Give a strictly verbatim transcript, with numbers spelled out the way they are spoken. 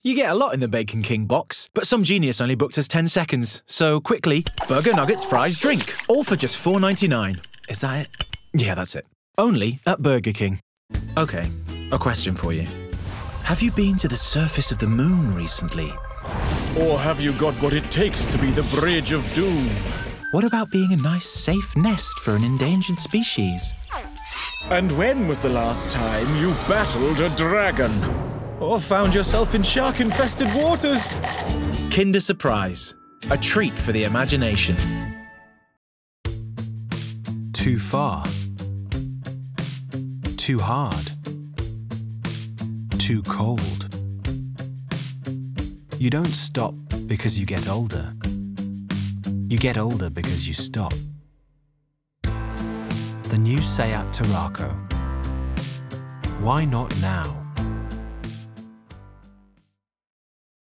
You get a lot in the Bacon King box, but some genius only booked us ten seconds. So quickly, burger, nuggets, fries, drink. All for just four ninety-nine. Is that it? Yeah, that's it. Only at Burger King. Okay, a question for you. Have you been to the surface of the moon recently? Or have you got what it takes to be the Bridge of Doom? What about being a nice, safe nest for an endangered species? And when was the last time you battled a dragon? Or found yourself in shark-infested waters? Kinder Surprise. A treat for the imagination. Too far. Too hard. Too cold. You don't stop because you get older. You get older because you stop. The new Seat Tarraco. Why not now?